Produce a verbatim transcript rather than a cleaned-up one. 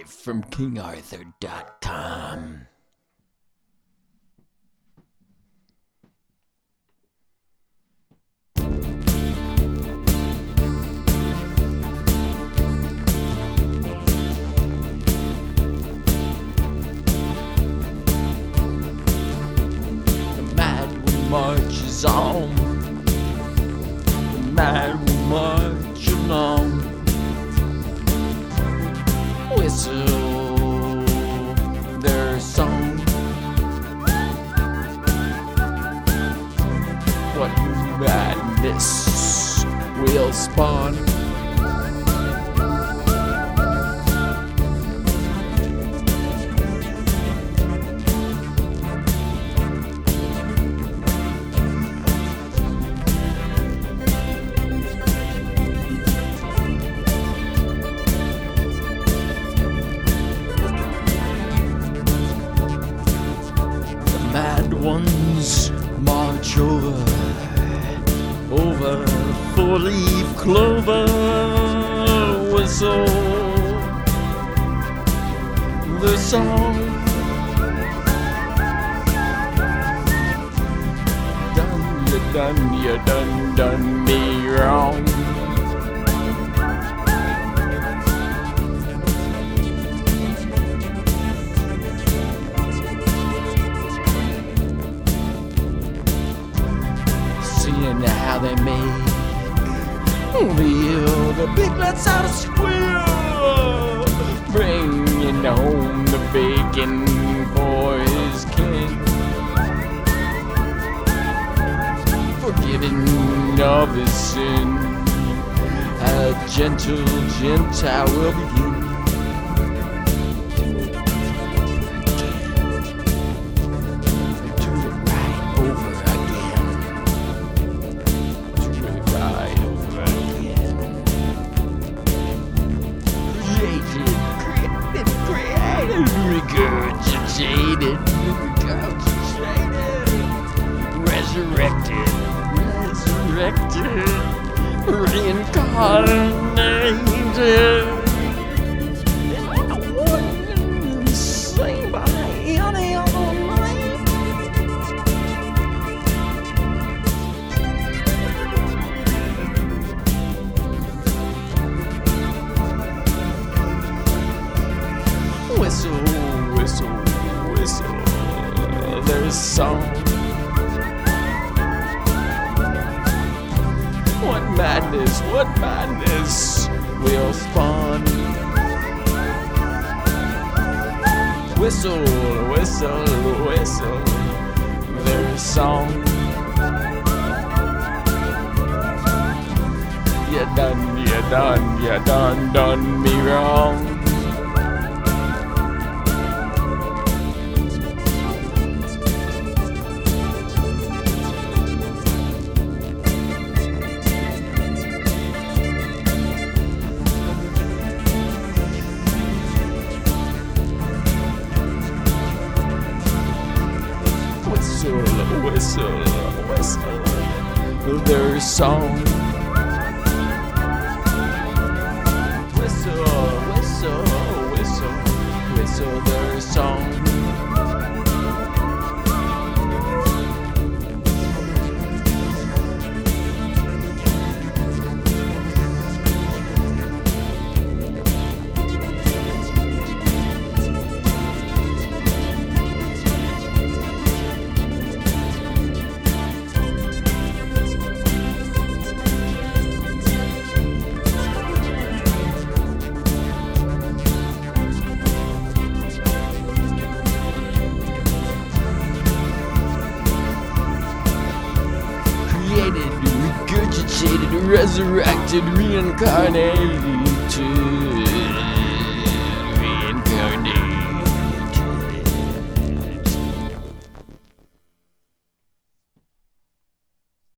Live from King Arthur dot com. The mad will marches on. The mad will march along. Whistle their song. What madness will spawn? Mad ones march over, over four-leaf clover. Whistle the song. Done, you done, you done, done me wrong. Seeing how they make real the piglets out of squeal, bringing home the bacon for his king, forgiving of his sin. A gentle Gentile will begin. Regurgitated, regurgitated, resurrected, resurrected, reincarnated. One slain by any other night. Whistle, whistle, whistle their song. What madness, what madness will spawn? Whistle, whistle, whistle their song. You done, you done, you done, done me wrong. Whistle, whistle, whistle their song. Whistle, whistle, whistle, whistle their song. Regurgitated, resurrected, reincarnated.